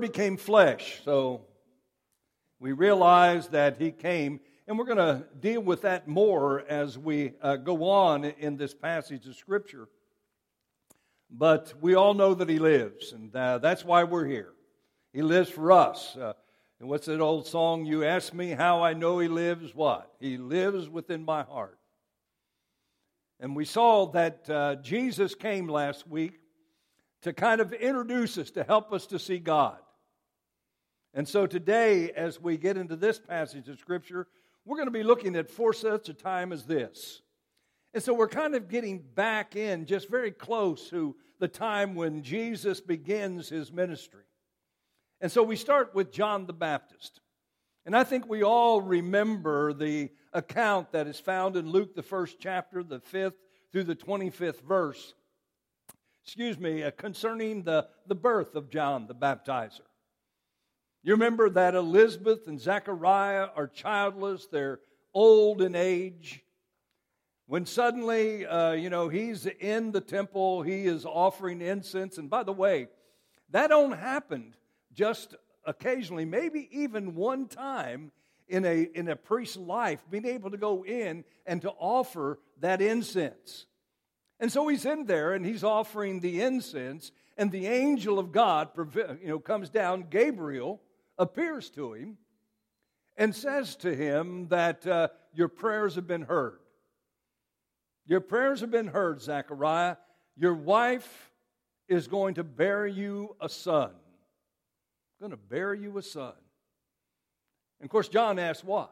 became flesh. So we realize that He came, and we're going to deal with that more as we go on in this passage of Scripture. But we all know that He lives, and that's why we're here. He lives for us. And what's that old song? You ask me how I know He lives. What? He lives within my heart. And we saw that Jesus came last week to kind of introduce us, to help us to see God. And so today, as we get into this passage of Scripture, we're going to be looking at for such a time as this. And so we're kind of getting back in just very close to the time when Jesus begins His ministry. And so we start with John the Baptist. And I think we all remember the account that is found in Luke, the 1st chapter, the 5th through the 25th verse. Concerning the birth of John the Baptizer. You remember that Elizabeth and Zechariah are childless, they're old in age. When suddenly, he's in the temple, he is offering incense. And by the way, that only happened just occasionally, maybe even one time in a priest's life, being able to go in and to offer that incense. And so he's in there and he's offering the incense, and the angel of God comes down. Gabriel appears to him and says to him that your prayers have been heard. Your prayers have been heard, Zechariah. Your wife is going to bear you a son. Going to bear you a son. And of course, John asks what?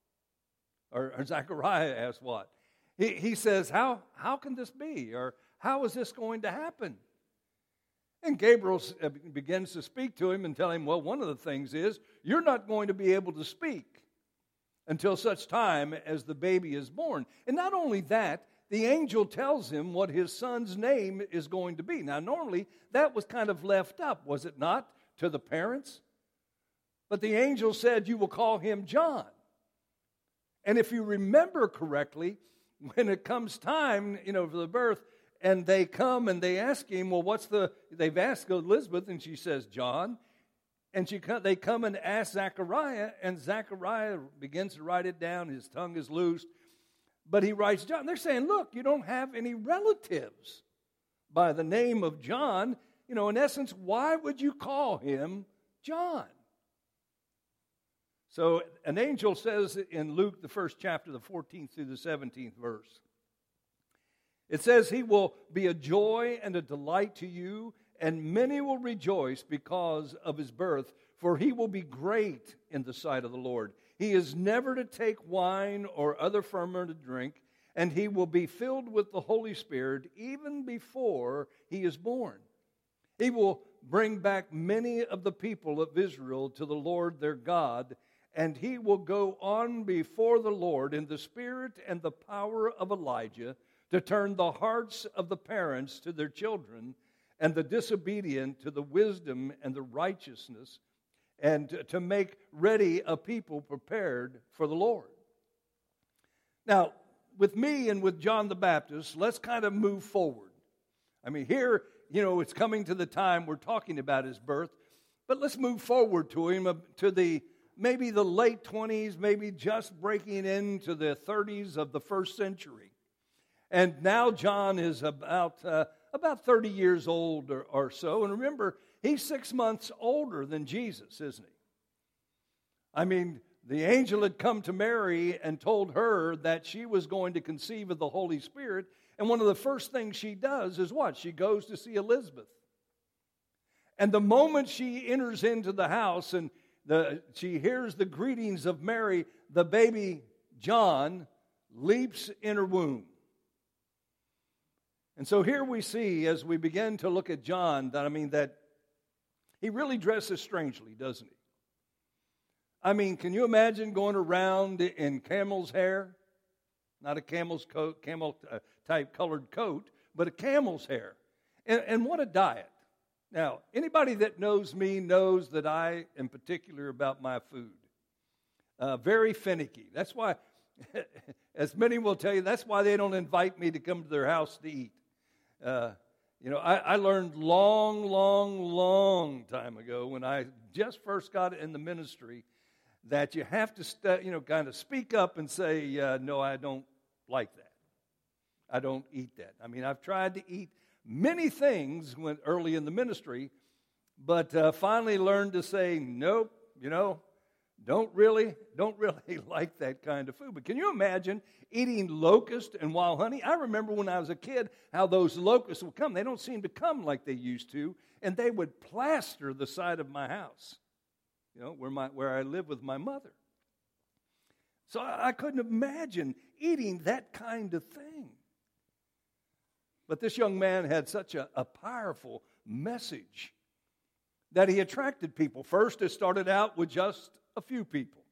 Or Zechariah asks what? He says, how can this be? Or how is this going to happen? And Gabriel begins to speak to him and tell him, well, one of the things is, you're not going to be able to speak until such time as the baby is born. And not only that, the angel tells him what his son's name is going to be. Now, normally, that was kind of left up, was it not, to the parents? But the angel said, you will call him John. And if you remember correctly, when it comes time, for the birth, and they come and they ask him, well, they've asked Elizabeth, and she says, John. And they come and ask Zechariah, and Zechariah begins to write it down. His tongue is loosed. But he writes John. They're saying, look, you don't have any relatives by the name of John. In essence, why would you call him John? So an angel says in Luke, the 1st chapter, the 14th through the 17th verse, it says, he will be a joy and a delight to you, and many will rejoice because of his birth, for he will be great in the sight of the Lord. He is never to take wine or other fermented drink, and he will be filled with the Holy Spirit even before he is born. He will bring back many of the people of Israel to the Lord their God, and he will go on before the Lord in the spirit and the power of Elijah to turn the hearts of the parents to their children and the disobedient to the wisdom and the righteousness, and to make ready a people prepared for the Lord. Now, with me and with John the Baptist, let's kind of move forward. Here, it's coming to the time we're talking about his birth, but let's move forward to him, to maybe the late 20s, maybe just breaking into the 30s of the 1st century. And now John is about 30 years old or so. And remember, he's 6 months older than Jesus, isn't he? The angel had come to Mary and told her that she was going to conceive of the Holy Spirit. And one of the first things she does is what? She goes to see Elizabeth. And the moment she enters into the house and she hears the greetings of Mary, the baby John leaps in her womb. And so here we see, as we begin to look at John, that he really dresses strangely, doesn't he? Can you imagine going around in camel's hair? Not a camel's coat, camel-type colored coat, but a camel's hair. And what a diet. Now, anybody that knows me knows that I am particular about my food. Very finicky. That's why, as many will tell you, that's why they don't invite me to come to their house to eat. I learned long time ago when I just first got in the ministry that you have to, kind of speak up and say, no, I don't like that. I don't eat that. I mean, I've tried to eat many things early in the ministry, but finally learned to say, nope, don't really like that kind of food. But can you imagine eating locust and wild honey? I remember when I was a kid how those locusts would come. They don't seem to come like they used to, and they would plaster the side of my house, where I live with my mother. So I couldn't imagine eating that kind of thing. But this young man had such a powerful message that he attracted people. First, it started out with just a few people.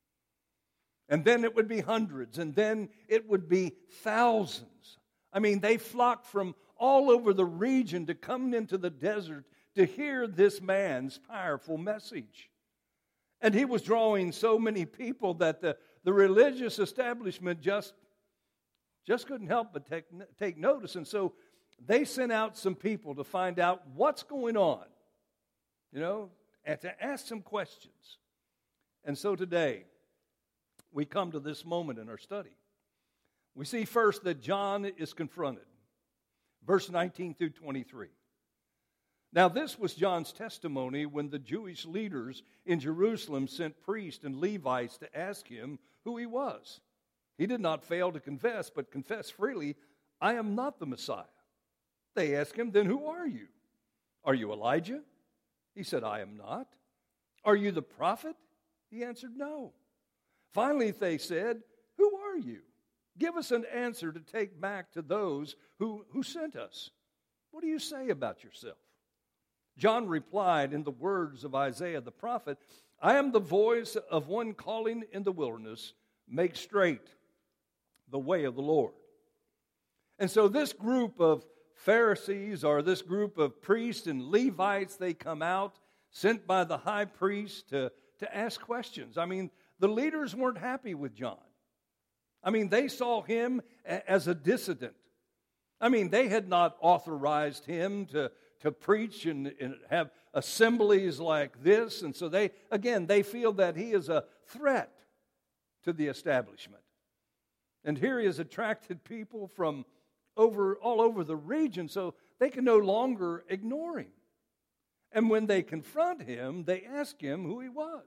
And then it would be hundreds, and then it would be thousands. I mean, they flocked from all over the region to come into the desert to hear this man's powerful message. And he was drawing so many people that the religious establishment just couldn't help but take notice. And so they sent out some people to find out what's going on, and to ask some questions. And so today, we come to this moment in our study. We see first that John is confronted. Verse 19 through 23. Now this was John's testimony when the Jewish leaders in Jerusalem sent priests and Levites to ask him who he was. He did not fail to confess, but confessed freely, I am not the Messiah. They asked him, then who are you? Are you Elijah? He said, I am not. Are you the prophet? He answered, no. Finally, they said, who are you? Give us an answer to take back to those who sent us. What do you say about yourself? John replied in the words of Isaiah the prophet, I am the voice of one calling in the wilderness, make straight the way of the Lord. And so this group of Pharisees, or this group of priests and Levites, they come out, sent by the high priest to ask questions. I mean, the leaders weren't happy with John. I mean, they saw him as a dissident. I mean, they had not authorized him to preach and have assemblies like this. And so they feel that he is a threat to the establishment. And here he has attracted people from all over the region, so they can no longer ignore him. And when they confront him, they ask him who he was.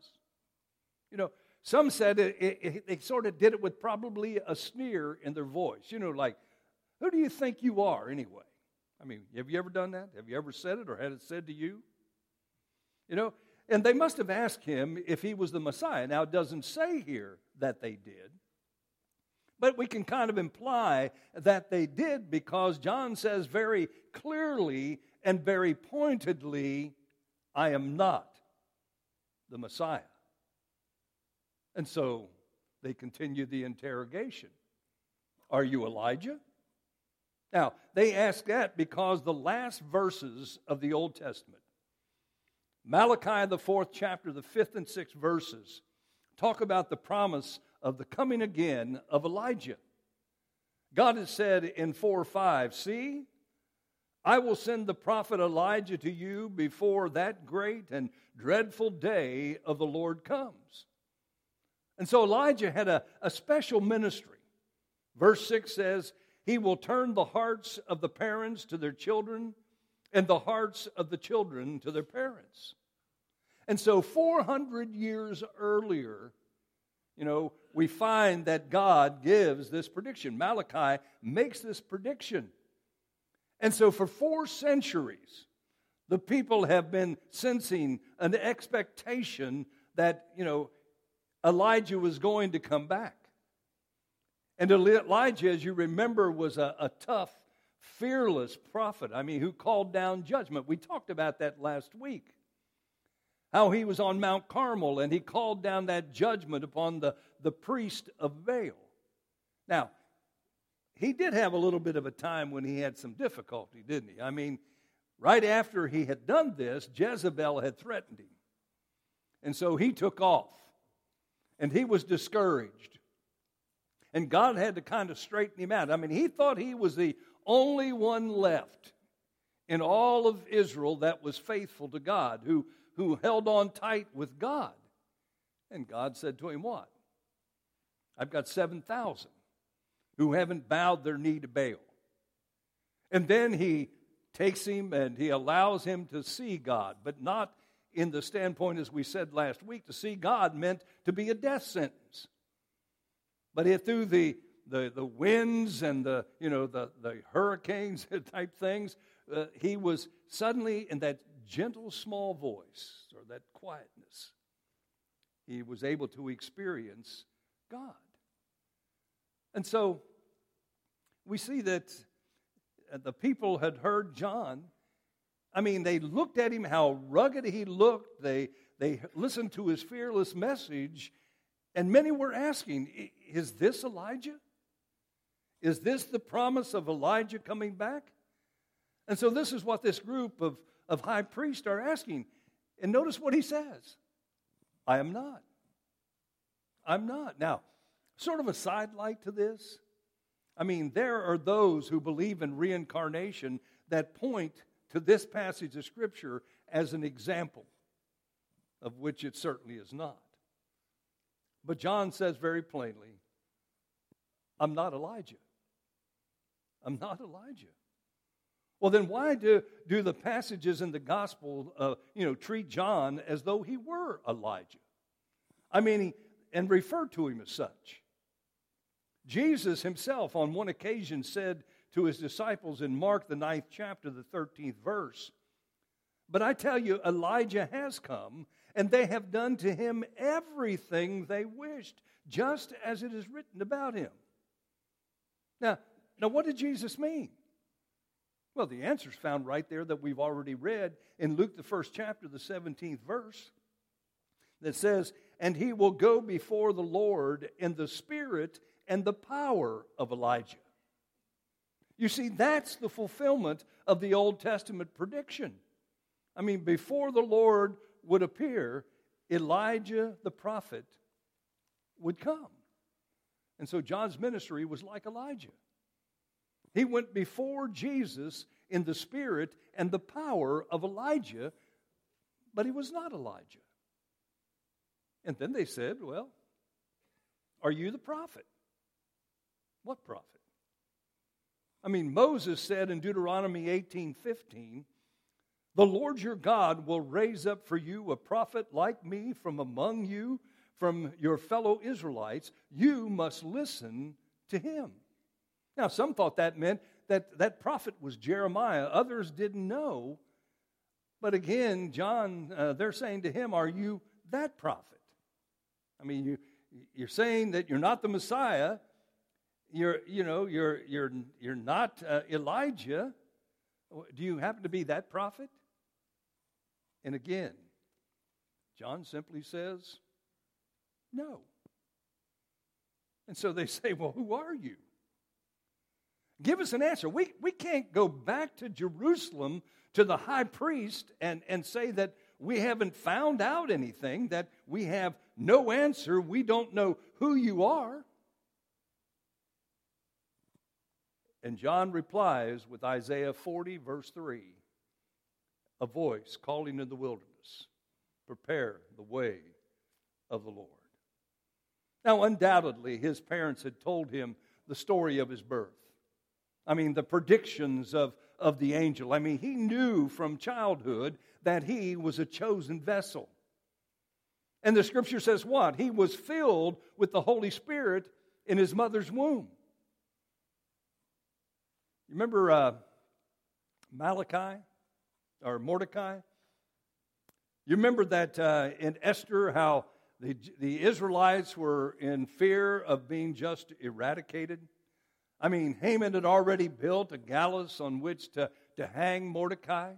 Some said they sort of did it with probably a sneer in their voice. Like, who do you think you are anyway? I mean, have you ever done that? Have you ever said it or had it said to you? And they must have asked him if he was the Messiah. Now, it doesn't say here that they did. But we can kind of imply that they did because John says very clearly and very pointedly, I am not the Messiah. And so they continue the interrogation. Are you Elijah? Now, they ask that because the last verses of the Old Testament, Malachi, the 4th chapter, the 5th and 6th verses, talk about the promise of the coming again of Elijah. God has said in 4:5, see, I will send the prophet Elijah to you before that great and dreadful day of the Lord comes. And so Elijah had a special ministry. Verse 6 says, he will turn the hearts of the parents to their children and the hearts of the children to their parents. And so 400 years earlier, we find that God gives this prediction. Malachi makes this prediction. And so for 4 centuries, the people have been sensing an expectation that, Elijah was going to come back. And Elijah, as you remember, was a tough, fearless prophet. I mean, who called down judgment. We talked about that last week. How he was on Mount Carmel and he called down that judgment upon the priest of Baal. Now, he did have a little bit of a time when he had some difficulty, didn't he? I mean, right after he had done this, Jezebel had threatened him. And so he took off. And he was discouraged. And God had to kind of straighten him out. I mean, he thought he was the only one left in all of Israel that was faithful to God, who held on tight with God. And God said to him, what? I've got 7,000 who haven't bowed their knee to Baal. And then he takes him and he allows him to see God, but not in the standpoint, as we said last week, to see God meant to be a death sentence. But through the winds and the hurricanes type things, he was suddenly in that gentle small voice, or that quietness, he was able to experience God. And so we see that the people had heard John. I mean, they looked at him, how rugged he looked. They listened to his fearless message, and many were asking, is this Elijah? Is this the promise of Elijah coming back? And so this is what this group of high priests are asking. And notice what he says. I am not. I'm not. Now, sort of a sidelight to this. I mean, there are those who believe in reincarnation that point to this passage of Scripture as an example, of which it certainly is not. But John says very plainly, I'm not Elijah. I'm not Elijah. Well, then why do the passages in the gospel, treat John as though he were Elijah? I mean, and refer to him as such. Jesus himself on one occasion said to his disciples in Mark, the 9th chapter, the 13th verse, but I tell you, Elijah has come, and they have done to him everything they wished, just as it is written about him. Now what did Jesus mean? Well, the answer is found right there that we've already read in Luke, the 1st chapter, the 17th verse, that says, and he will go before the Lord in the spirit and the power of Elijah. You see, that's the fulfillment of the Old Testament prediction. I mean, before the Lord would appear, Elijah the prophet would come. And so John's ministry was like Elijah. He went before Jesus in the spirit and the power of Elijah, but he was not Elijah. And then they said, well, are you the prophet? What prophet? I mean, Moses said in Deuteronomy 18:15, the Lord your God will raise up for you a prophet like me from among you, from your fellow Israelites. You must listen to him. Now, some thought that meant that prophet was Jeremiah. Others didn't know. But again, John, they're saying to him, are you that prophet? I mean, you're saying that you're not the Messiah. You're not Elijah. Do you happen to be that prophet? And again, John simply says, no. And so they say, well, who are you? Give us an answer. We can't go back to Jerusalem to the high priest and say that we haven't found out anything, that we have no answer, we don't know who you are. And John replies with Isaiah 40, verse 3, a voice calling in the wilderness, prepare the way of the Lord. Now, undoubtedly, his parents had told him the story of his birth. I mean, the predictions of the angel. I mean, he knew from childhood that he was a chosen vessel. And the scripture says what? He was filled with the Holy Spirit in his mother's womb. You remember Malachi or Mordecai? You remember that in Esther how the Israelites were in fear of being just eradicated? I mean, Haman had already built a gallows on which to hang Mordecai.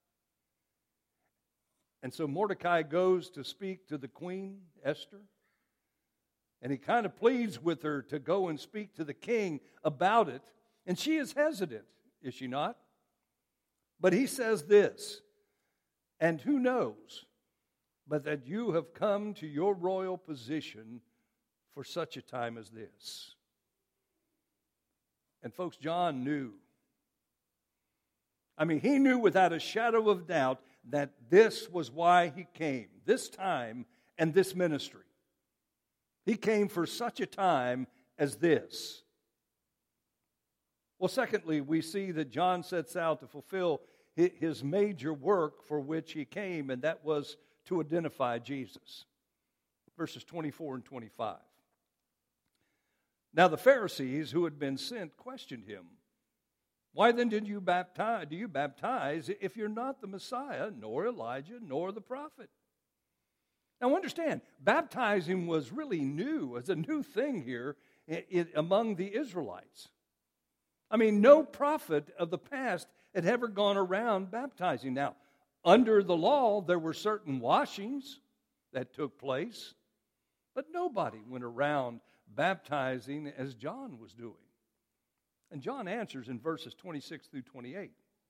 And so Mordecai goes to speak to the queen, Esther. And he kind of pleads with her to go and speak to the king about it. And she is hesitant, is she not? But he says this, and who knows but that you have come to your royal position for such a time as this. And folks, John knew I mean, he knew without a shadow of doubt that this was why he came, this time and this ministry. He came for such a time as this. Well, secondly, we see that John sets out to fulfill his major work for which he came, and that was to identify Jesus. Verses 24 and 25. Now the Pharisees who had been sent questioned him. Why then do you baptize if you're not the Messiah, nor Elijah, nor the prophet? Now understand, baptizing was really new, as a new thing here among the Israelites. I mean, no prophet of the past had ever gone around baptizing. Now, under the law, there were certain washings that took place, but nobody went around baptizing as John was doing. And John answers in verses 26 through 28.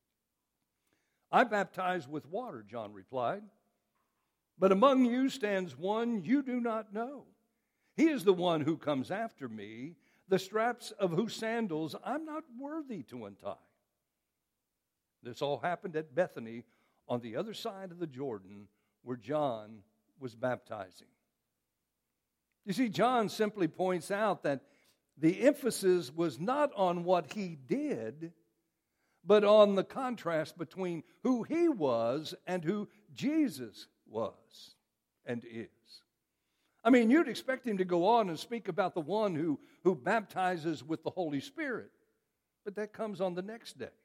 I baptize with water, John replied, but among you stands one you do not know. He is the one who comes after me, the straps of whose sandals I'm not worthy to untie. This all happened at Bethany on the other side of the Jordan where John was baptizing. You see, John simply points out that the emphasis was not on what he did, but on the contrast between who he was and who Jesus was and is. I mean, you'd expect him to go on and speak about the one who baptizes with the Holy Spirit, but that comes on the next day.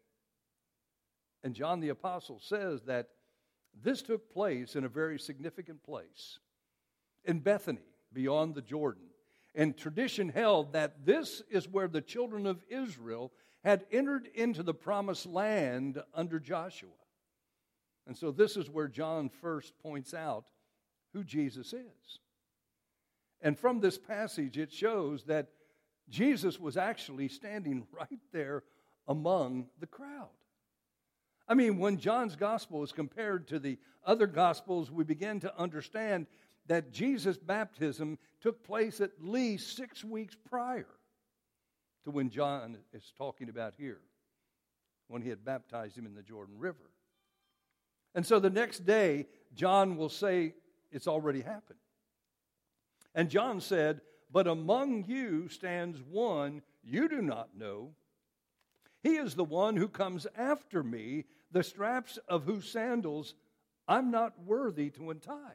And John the Apostle says that this took place in a very significant place, in Bethany, beyond the Jordan. And tradition held that this is where the children of Israel had entered into the promised land under Joshua. And so this is where John first points out who Jesus is. And from this passage, it shows that Jesus was actually standing right there among the crowd. I mean, when John's gospel is compared to the other gospels, we begin to understand that Jesus' baptism took place at least 6 weeks prior to when John is talking about here, when he had baptized him in the Jordan River. And so the next day, John will say, it's already happened. And John said, but among you stands one you do not know. He is the one who comes after me, the straps of whose sandals I'm not worthy to untie.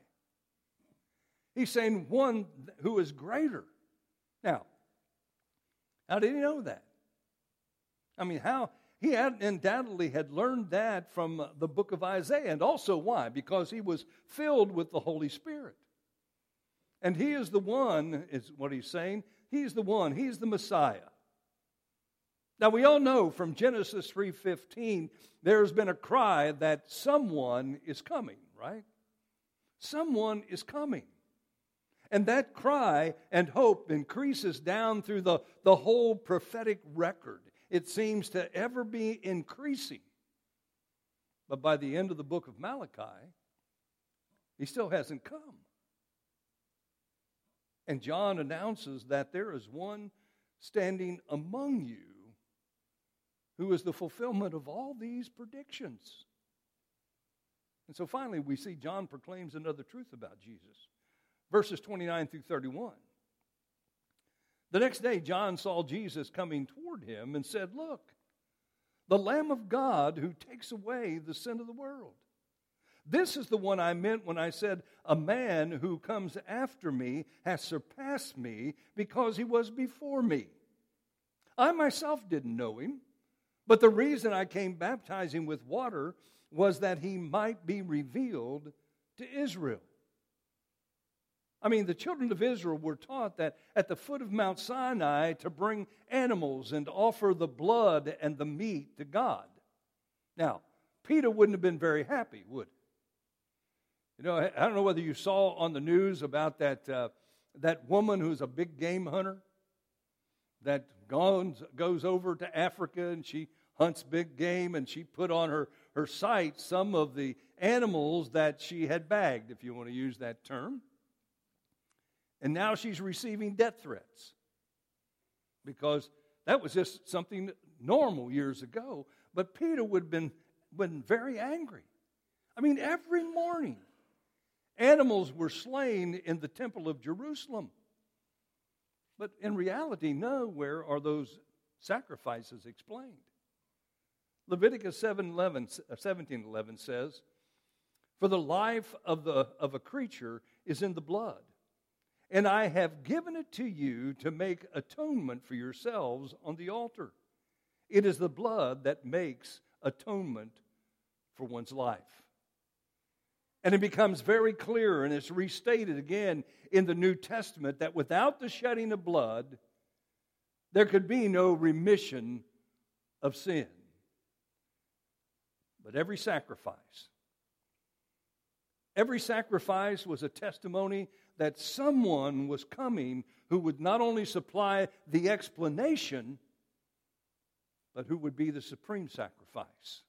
He's saying one who is greater. Now, how did he know that? I mean, how? He had undoubtedly had learned that from the book of Isaiah. And also why? Because he was filled with the Holy Spirit. And he is the one, is what he's saying. He's the one. He's the Messiah. Now, we all know from Genesis 3:15, there's been a cry that someone is coming, right? Someone is coming. And that cry and hope increases down through the whole prophetic record. It seems to ever be increasing. But by the end of the book of Malachi, he still hasn't come. And John announces that there is one standing among you who is the fulfillment of all these predictions. And so finally we see John proclaims another truth about Jesus. Verses 29 through 31. The next day John saw Jesus coming toward him and said, look, the Lamb of God who takes away the sin of the world. This is the one I meant when I said, a man who comes after me has surpassed me because he was before me. I myself didn't know him, but the reason I came baptizing with water was that he might be revealed to Israel. I mean, the children of Israel were taught that at the foot of Mount Sinai to bring animals and offer the blood and the meat to God. Now, Peter wouldn't have been very happy, would he? You know, I don't know whether you saw on the news about that woman who's a big game hunter that goes over to Africa and she hunts big game, and she put on her sight some of the animals that she had bagged, if you want to use that term. And now she's receiving death threats because that was just something normal years ago. But Peter would have been been very angry. I mean, every morning, animals were slain in the temple of Jerusalem. But in reality, nowhere are those sacrifices explained. Leviticus 17:11 says, "For the life of a creature is in the blood, and I have given it to you to make atonement for yourselves on the altar. It is the blood that makes atonement for one's life." And it becomes very clear, and it's restated again in the New Testament, that without the shedding of blood, there could be no remission of sin. But every sacrifice was a testimony that someone was coming who would not only supply the explanation, but who would be the supreme sacrifice.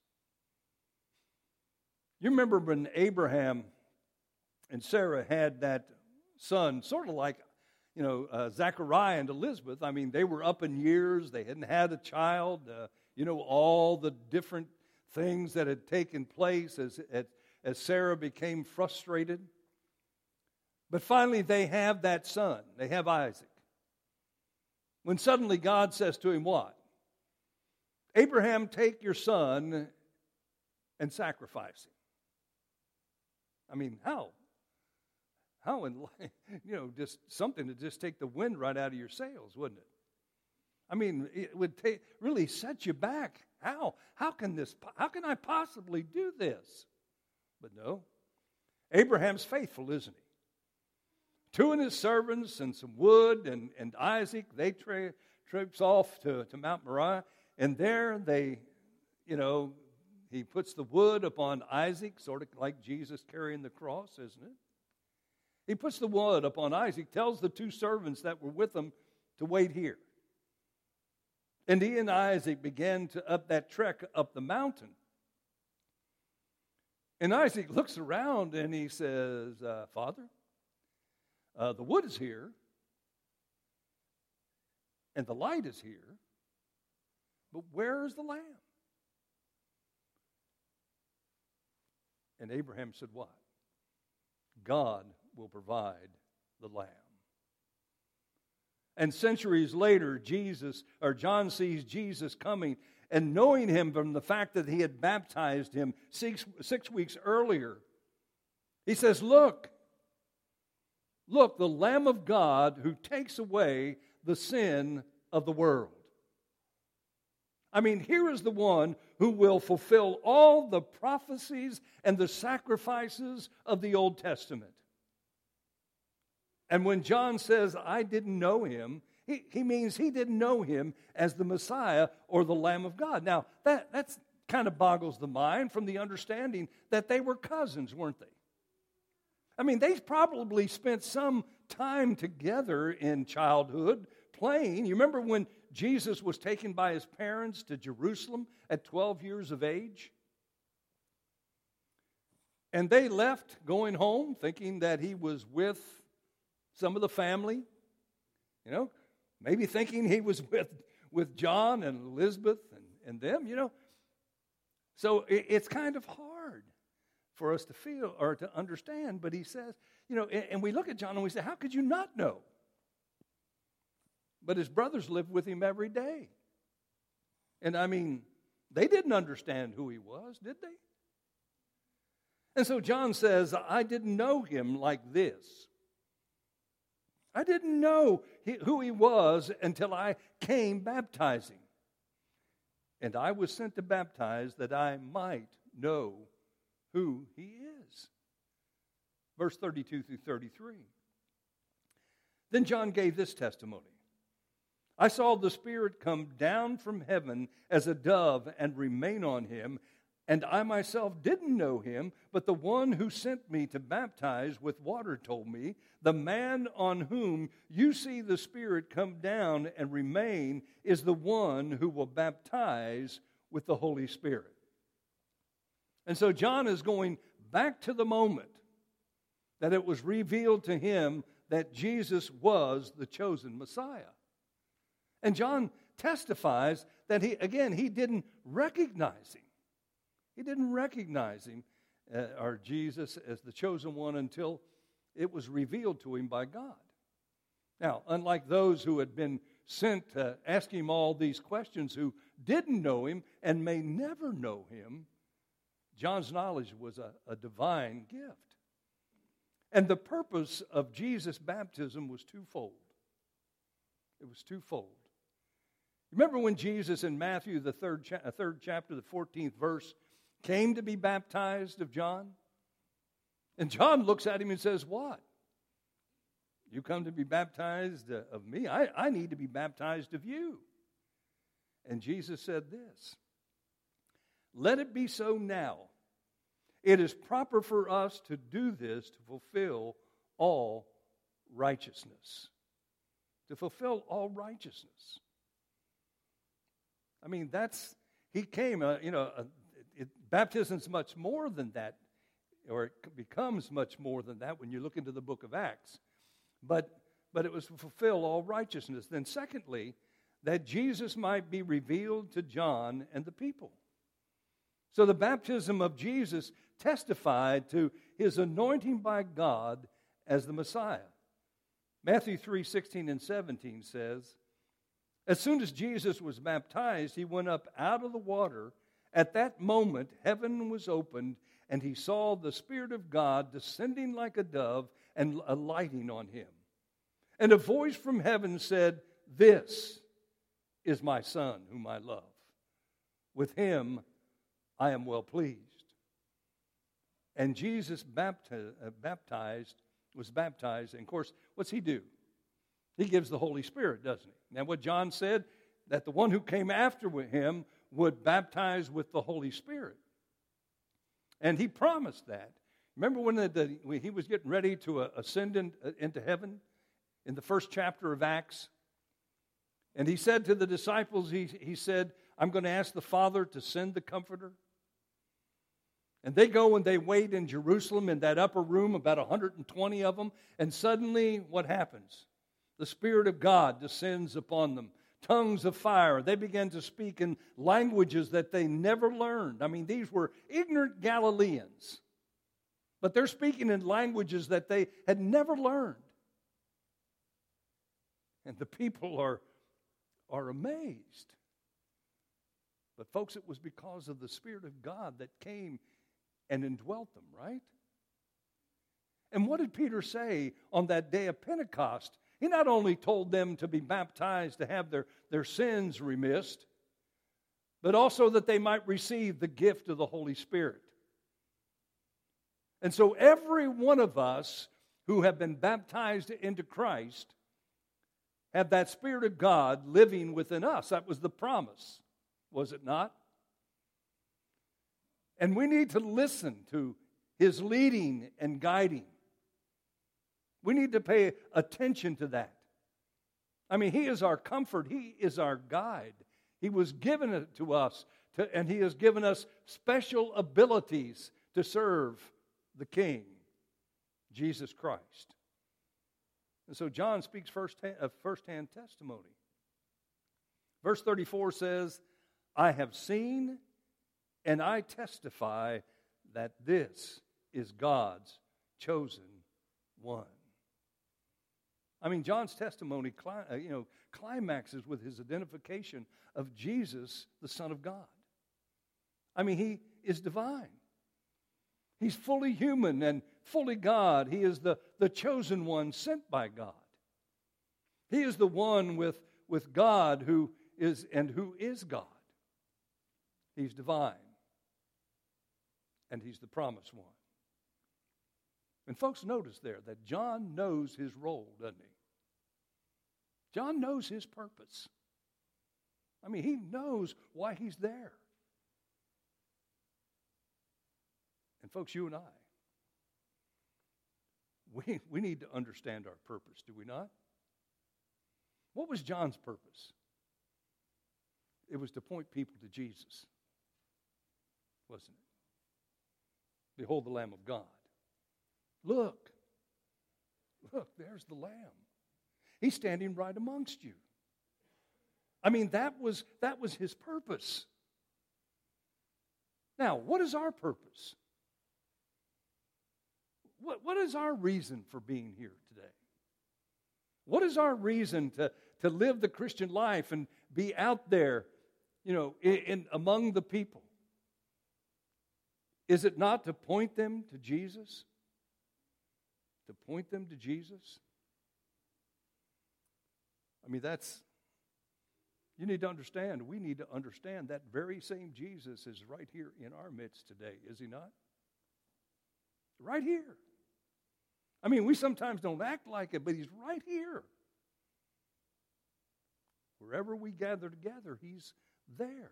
You remember when Abraham and Sarah had that son, sort of like, Zachariah and Elizabeth. I mean, they were up in years. They hadn't had a child. All the different things that had taken place as Sarah became frustrated. But finally, they have that son. They have Isaac. When suddenly God says to him, what? Abraham, take your son and sacrifice him. I mean, how? How in just something to just take the wind right out of your sails, wouldn't it? I mean, it would really set you back. How? How can I possibly do this? But no. Abraham's faithful, isn't he? 2 of his servants and some wood and Isaac, they trips off to Mount Moriah, and there he puts the wood upon Isaac, sort of like Jesus carrying the cross, isn't it? He puts the wood upon Isaac, tells the 2 servants that were with him to wait here. And he and Isaac began to up that trek up the mountain. And Isaac looks around and he says, Father, the wood is here, and the light is here, but where is the lamb? And Abraham said, what? God will provide the lamb. And centuries later, John sees Jesus coming, and knowing him from the fact that he had baptized him 6 weeks earlier, he says, Look, the Lamb of God who takes away the sin of the world. I mean, here is the one who will fulfill all the prophecies and the sacrifices of the Old Testament. And when John says, I didn't know him, he means he didn't know him as the Messiah or the Lamb of God. Now, that's kind of boggles the mind from the understanding that they were cousins, weren't they? I mean, they probably spent some time together in childhood playing. You remember when Jesus was taken by his parents to Jerusalem at 12 years of age? And they left going home thinking that he was with some of the family, maybe thinking he was with John and Elizabeth and them, So it's kind of hard for us to feel or to understand, but he says, and we look at John and we say, how could you not know? But his brothers lived with him every day. And I mean, they didn't understand who he was, did they? And so John says, I didn't know him like this. I didn't know who he was until I came baptizing. And I was sent to baptize that I might know who he is. Verse 32 through 33. Then John gave this testimony. I saw the Spirit come down from heaven as a dove and remain on him, and I myself didn't know him, but the one who sent me to baptize with water told me, the man on whom you see the Spirit come down and remain is the one who will baptize with the Holy Spirit. And so John is going back to the moment that it was revealed to him that Jesus was the chosen Messiah. And John testifies that he didn't recognize him. He didn't recognize him, or Jesus, as the chosen one until it was revealed to him by God. Now, unlike those who had been sent to ask him all these questions who didn't know him and may never know him, John's knowledge was a divine gift. And the purpose of Jesus' baptism was twofold. It was twofold. Remember when Jesus in Matthew, the third chapter, the 14th verse, came to be baptized of John? And John looks at him and says, what? You come to be baptized of me? I need to be baptized of you. And Jesus said this, let it be so now. It is proper for us to do this to fulfill all righteousness. To fulfill all righteousness. I mean, he came, baptism's much more than that, or it becomes much more than that when you look into the book of Acts. But it was to fulfill all righteousness. Then secondly, that Jesus might be revealed to John and the people. So the baptism of Jesus testified to his anointing by God as the Messiah. Matthew 3:16 and 17 says, as soon as Jesus was baptized, he went up out of the water. At that moment, heaven was opened, and he saw the Spirit of God descending like a dove and alighting on him. And a voice from heaven said, this is my Son, whom I love. With him I am well pleased. And Jesus was baptized. And of course, what's he do? He gives the Holy Spirit, doesn't he? Now what John said, that the one who came after him would baptize with the Holy Spirit. And he promised that. Remember when he was getting ready to ascend into heaven in the first chapter of Acts? And he said to the disciples, he said, I'm going to ask the Father to send the Comforter. And they go and they wait in Jerusalem in that upper room, about 120 of them. And suddenly, what happens? The Spirit of God descends upon them. Tongues of fire. They began to speak in languages that they never learned. I mean, these were ignorant Galileans. But they're speaking in languages that they had never learned. And the people are amazed. But folks, it was because of the Spirit of God that came and indwelt them, right? And what did Peter say on that day of Pentecost? He not only told them to be baptized to have their sins remissed, but also that they might receive the gift of the Holy Spirit. And so every one of us who have been baptized into Christ have that Spirit of God living within us. That was the promise, was it not? And we need to listen to His leading and guiding. We need to pay attention to that. I mean, He is our comfort. He is our guide. He was given it to us, and He has given us special abilities to serve the King, Jesus Christ. And so John speaks first-hand testimony. Verse 34 says, I have seen and I testify that this is God's chosen one. I mean, John's testimony climaxes with his identification of Jesus, the Son of God. I mean, He is divine. He's fully human and fully God. He is the chosen one sent by God. He is the one with God who is God. He's divine. And He's the promised one. And folks, notice there that John knows his role, doesn't he? John knows his purpose. I mean, he knows why he's there. And folks, you and I, we need to understand our purpose, do we not? What was John's purpose? It was to point people to Jesus, wasn't it? Behold the Lamb of God. Look, there's the Lamb. He's standing right amongst you. I mean, that was his purpose. Now, what is our purpose? What is our reason for being here today? What is our reason to live the Christian life and be out there, in among the people? Is it not to point them to Jesus? To point them to Jesus? I mean, you need to understand, we need to understand that very same Jesus is right here in our midst today, is he not? Right here. I mean, we sometimes don't act like it, but he's right here. Wherever we gather together, he's there.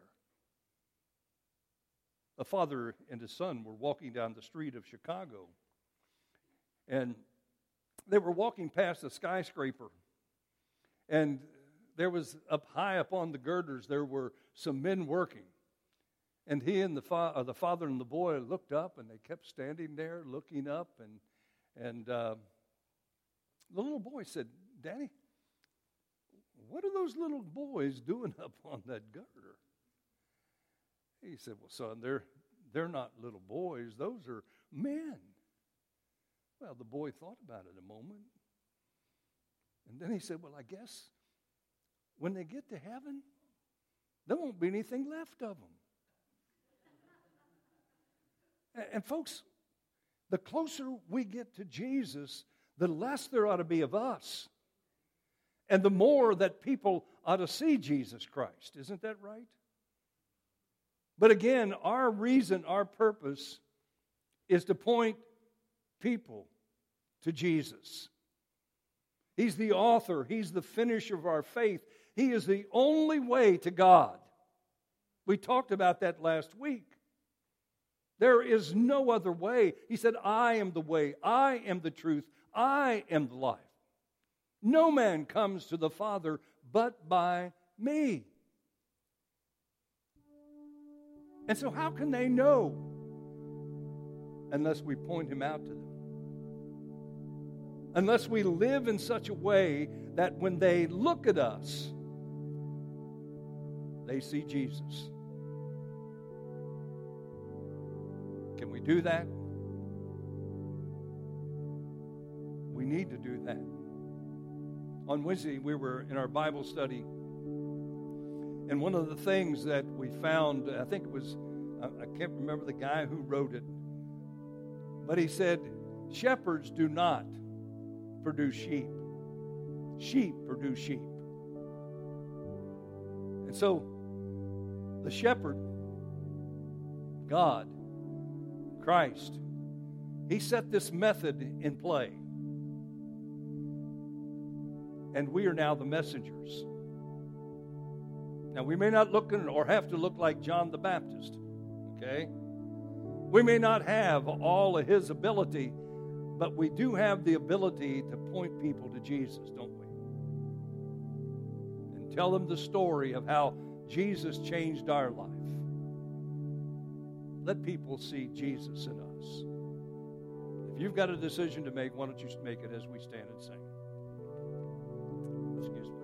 A father and his son were walking down the street of Chicago, and they were walking past a skyscraper, and there was high up on the girders, there were some men working. And he and the father and the boy looked up, and they kept standing there looking up, and the little boy said, "Daddy, what are those little boys doing up on that girder?" He said, "Well, son, they're not little boys. Those are men." Well, the boy thought about it a moment. And then he said, "Well, I guess when they get to heaven, there won't be anything left of them." And folks, the closer we get to Jesus, the less there ought to be of us. And the more that people ought to see Jesus Christ. Isn't that right? But again, our reason, our purpose is to point people to Jesus. He's the author. He's the finisher of our faith. He is the only way to God. We talked about that last week. There is no other way. He said, "I am the way. I am the truth. I am the life. No man comes to the Father but by me." And so how can they know unless we point him out to them? Unless we live in such a way that when they look at us, they see Jesus. Can we do that? We need to do that. On Wednesday, we were in our Bible study, and one of the things that we found, I think it was, I can't remember the guy who wrote it, but he said, shepherds do not produce sheep. Sheep produce sheep. And so, the shepherd, God, Christ, he set this method in play. And we are now the messengers. Now, we may not look or have to look like John the Baptist, okay? We may not have all of his ability, but we do have the ability to point people to Jesus, don't we? And tell them the story of how Jesus changed our life. Let people see Jesus in us. If you've got a decision to make, why don't you make it as we stand and sing? Excuse me.